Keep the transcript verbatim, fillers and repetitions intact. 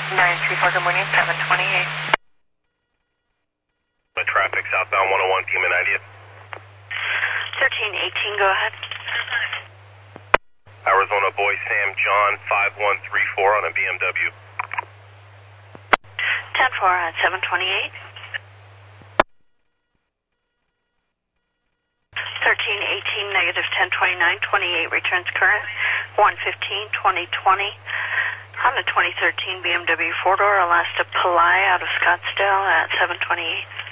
nine three four, good morning, seven twenty-eight. The traffic southbound one oh one, Pima ninetieth. thirteen eighteen, go ahead. Arizona boy Sam John, five one three four on a B M W. ten four at seven twenty-eight. thirteen eighteen, negative ten twenty-nine, twenty-eight returns current, one fifteen, twenty twenty. On the twenty thirteen B M W four-door, Alasta Palai out of Scottsdale at seven twenty-eight.